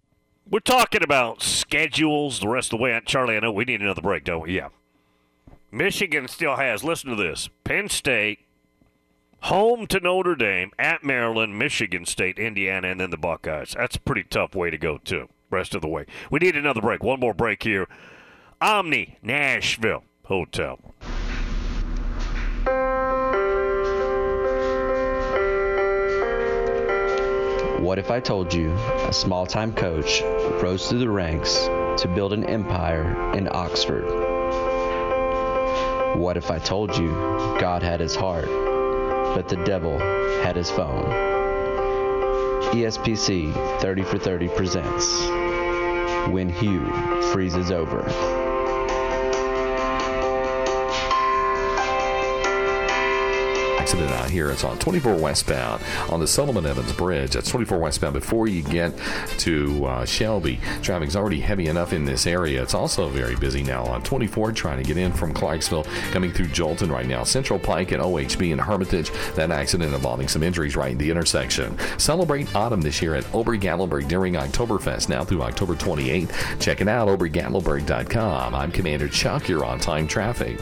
We're talking about schedules the rest of the way. Charlie, I know we need another break, don't we? Yeah. Michigan still has, listen to this, Penn State, home to Notre Dame, at Maryland, Michigan State, Indiana, and then the Buckeyes. That's a pretty tough way to go, too, rest of the way. We need another break. One more break here. Omni Nashville Hotel. What if I told you a small-time coach rose through the ranks to build an empire in Oxford? What if I told you God had his heart, but the devil had his phone? E S P C thirty for thirty presents When Hugh Freezes Over. Accident out here. It's on twenty-four westbound on the Solomon Evans Bridge. That's twenty-four westbound before you get to uh, Shelby. Traffic's already heavy enough in this area. It's also very busy now on twenty-four trying to get in from Clarksville, coming through Jolton right now. Central Pike and O H B in Hermitage. That accident involving some injuries right in the intersection. Celebrate autumn this year at Ober Gatlinburg during Oktoberfest now through October twenty-eighth. Check it out, ober gatlinburg dot com. I'm Commander Chuck. You're on time traffic.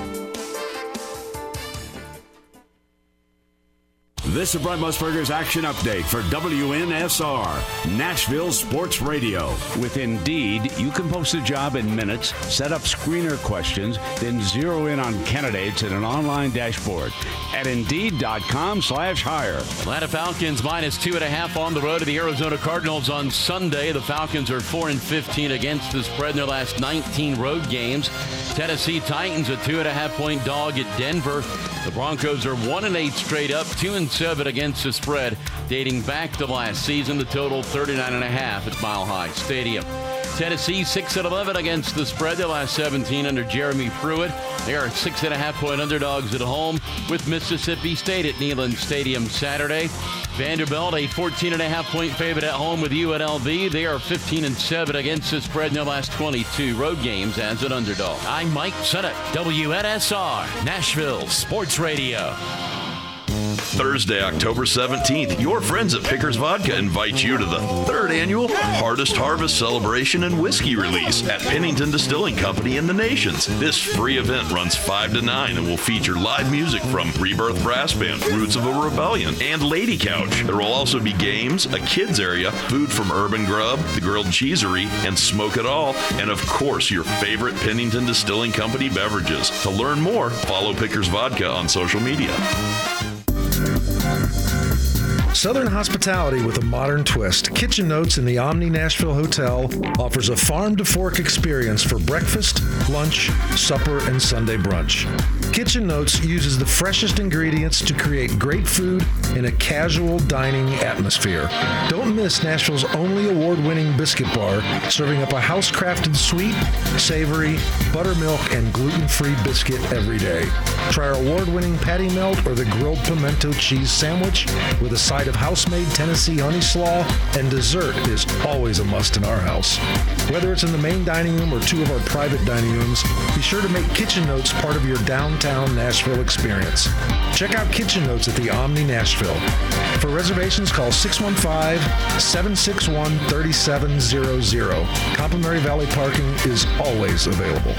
This is Brett Musburger's Action Update for W N S R, Nashville Sports Radio. With Indeed, you can post a job in minutes, set up screener questions, then zero in on candidates in an online dashboard at Indeed.com slash hire. Atlanta Falcons minus two and a half on the road to the Arizona Cardinals on Sunday. The Falcons are four and fifteen against the spread in their last nineteen road games. Tennessee Titans a two and a half point dog at Denver. The Broncos are one and eight straight up, two and seven against the spread, dating back to last season. The total thirty-nine and a half at Mile High Stadium. Tennessee six and eleven against the spread. Their last seventeen under Jeremy Pruitt. They are six and a half point underdogs at home with Mississippi State at Neyland Stadium Saturday. Vanderbilt a fourteen and a half point favorite at home with U N L V. They are fifteen and seven against the spread in their last twenty-two road games as an underdog. I'm Mike Sennett, W N S R, Nashville Sports Radio. Thursday, October seventeenth, your friends at Pickers Vodka invite you to the third annual Hardest Harvest Celebration and Whiskey Release at Pennington Distilling Company in the Nations. This free event runs five to nine and will feature live music from Rebirth Brass Band, Roots of a Rebellion, and Lady Couch. There will also be games, a kids area, food from Urban Grub, the Grilled Cheesery, and Smoke It All, and of course, your favorite Pennington Distilling Company beverages. To learn more, follow Pickers Vodka on social media. Southern hospitality with a modern twist. Kitchen Notes in the Omni Nashville Hotel offers a farm-to-fork experience for breakfast, lunch, supper, and Sunday brunch. Kitchen Notes uses the freshest ingredients to create great food in a casual dining atmosphere. Don't miss Nashville's only award-winning biscuit bar, serving up a house-crafted sweet, savory, buttermilk, and gluten-free biscuit every day. Try our award-winning patty melt or the grilled pimento cheese sandwich with a side of house-made Tennessee honey slaw, and dessert is always a must in our house. Whether it's in the main dining room or two of our private dining rooms, be sure to make Kitchen Notes part of your downtown Nashville experience. Check out Kitchen Notes at the Omni Nashville. For reservations, call six one five, seven six one, three seven zero zero. Complimentary valet parking is always available.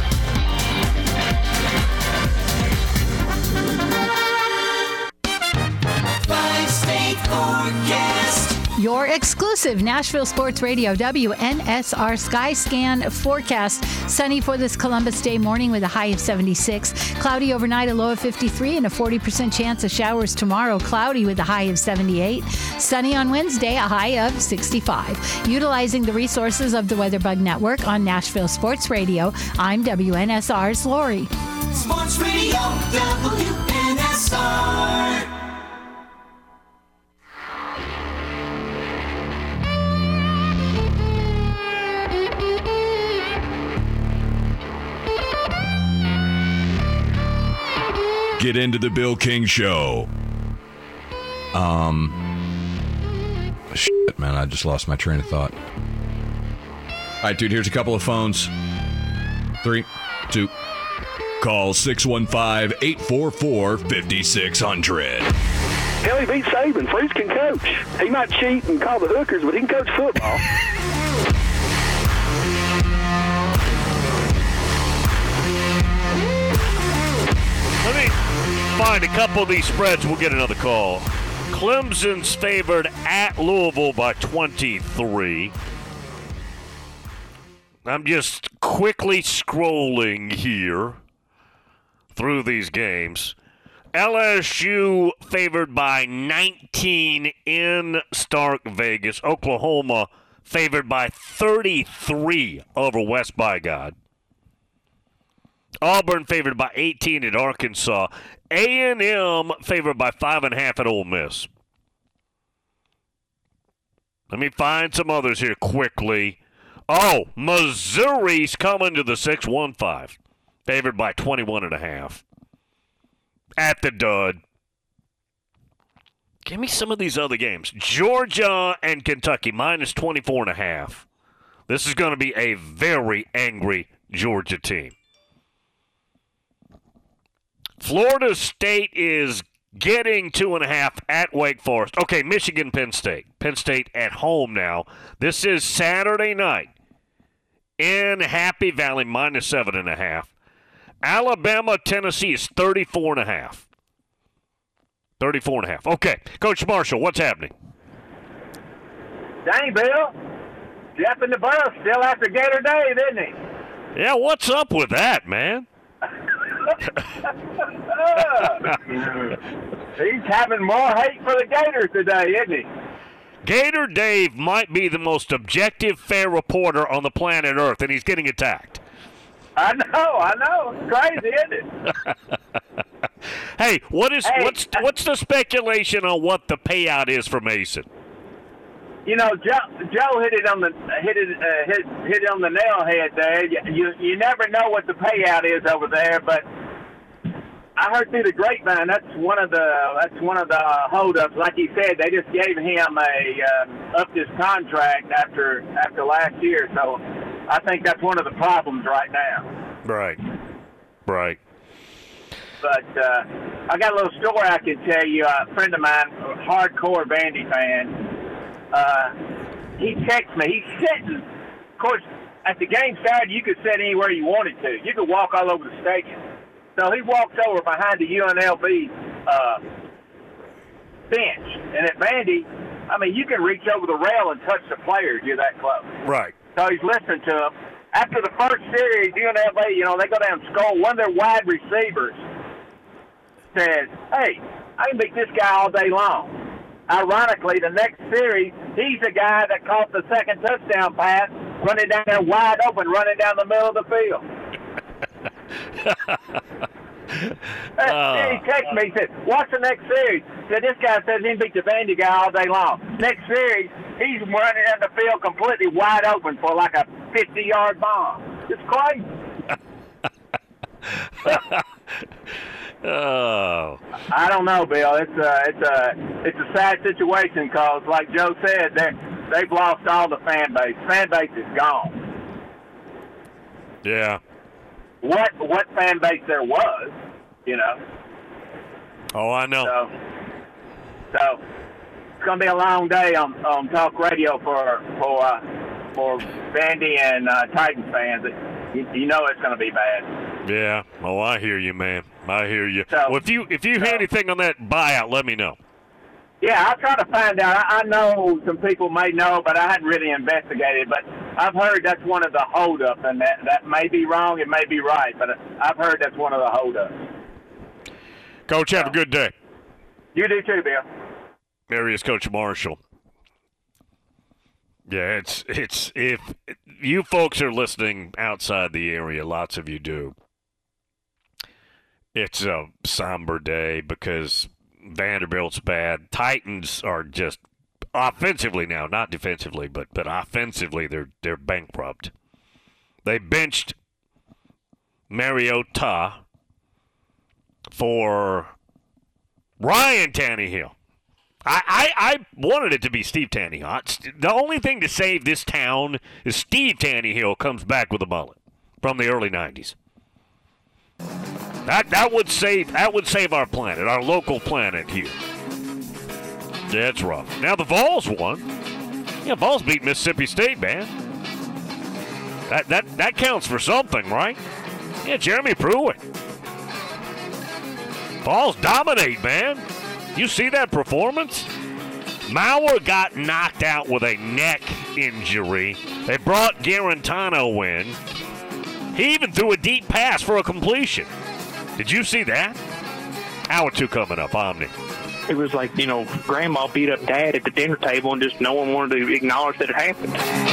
Your exclusive Nashville Sports Radio W N S R Skyscan forecast. Sunny for this Columbus Day morning with a high of seventy-six. Cloudy overnight, a low of fifty-three, and a forty percent chance of showers tomorrow. Cloudy with a high of seventy-eight. Sunny on Wednesday, a high of sixty-five. Utilizing the resources of the WeatherBug Network on Nashville Sports Radio, I'm W N S R's Lori. Sports Radio W N S R. Get into the Bill King Show. Um, shit, man, I just lost my train of thought. All right, dude, here's a couple of phones. Three, two. Call six one five, eight four four, five six zero zero. Hell, he beat Saban. Freeze can coach. He might cheat and call the hookers, but he can coach football. right, a couple of these spreads, we'll get another call. Clemson's favored at Louisville by twenty-three. I'm just quickly scrolling here through these games. L S U favored by nineteen in Stark Vegas. Oklahoma favored by thirty-three over West by God. Auburn favored by eighteen at Arkansas. A and M favored by five and a half at Ole Miss. Let me find some others here quickly. Oh, Missouri's coming to the six one five. Favored by twenty-one and a half. At the Dud. Give me some of these other games. Georgia and Kentucky, minus twenty-four and a half. This is going to be a very angry Georgia team. Florida State is getting two and a half at Wake Forest. Okay, Michigan, Penn State. Penn State at home now. This is Saturday night in Happy Valley, minus seven and a half. Alabama, Tennessee is thirty-four and a half. thirty-four and a half. Okay, Coach Marshall, what's happening? Dang, Bill. Jeff in the bus still after Gator Dave, isn't he? Yeah, what's up with that, man? He's having more hate for the Gators today, isn't he? Gator Dave might be the most objective, fair reporter on the planet Earth, and he's getting attacked. I know, I know. It's crazy, isn't it? Hey, what is hey, what's what's the speculation on what the payout is for Mason? You know, Joe, Joe hit it on the hit it uh, hit, hit it on the nail head there. You, you you never know what the payout is over there, but I heard through the grapevine that's one of the that's one of the holdups. Like he said, they just gave him a uh, upped his contract after after last year, so I think that's one of the problems right now. Right, right. But uh, I got a little story I can tell you. A friend of mine, a hardcore Vandy fan. Uh, he texted me. He's sitting, of course, at the game started, you could sit anywhere you wanted to. You could walk all over the stadium. So he walked over behind the U N L V uh, bench. And at Vandy, I mean, you can reach over the rail and touch the players. You're that close. Right. So he's listening to them. After the first series, U N L V, you know, they go down and score. One of their wide receivers says, hey, I can beat this guy all day long. Ironically, the next series, he's the guy that caught the second touchdown pass, running down there wide open, running down the middle of the field. uh, he texted me, he said, watch the next series. He said, this guy says he can beat the Vandy guy all day long. Next series, he's running down the field completely wide open for like a fifty-yard bomb. It's crazy. Oh, I don't know, Bill. It's a it's a it's a sad situation because, like Joe said, they they've lost all the fan base. Fan base is gone. Yeah. What what fan base there was, you know? Oh, I know. So, so it's gonna be a long day on, on talk radio for for uh, for Vandy and uh, Titans fans. You, you know it's gonna be bad. Yeah. Oh, I hear you, man. I hear you. So, well, if you if you so, hear anything on that buyout, let me know. Yeah, I'll try to find out. I, I know some people may know, but I hadn't really investigated. But I've heard that's one of the holdups, and that that may be wrong, it may be right, but I've heard that's one of the holdups. Coach, have so, a good day. You do too, Bill. There is Coach Marshall. Yeah, it's it's if you folks are listening outside the area, lots of you do. It's a somber day because Vanderbilt's bad. Titans are just offensively now, not defensively, but but offensively they're they're bankrupt. They benched Mariota for Ryan Tannehill. I, I, I wanted it to be Steve Tannehill. The only thing to save this town is Steve Tannehill comes back with a mullet from the early nineties. That that would save that would save our planet, our local planet here. Yeah, it's rough. Now the Vols won. Yeah, Vols beat Mississippi State, man. That that that counts for something, right? Yeah, Jeremy Pruitt. Vols dominate, man. You see that performance? Maurer got knocked out with a neck injury. They brought Garantano in. He even threw a deep pass for a completion. Did you see that? Hour two coming up, Omni. It was like, you know, Grandma beat up Dad at the dinner table and just no one wanted to acknowledge that it happened.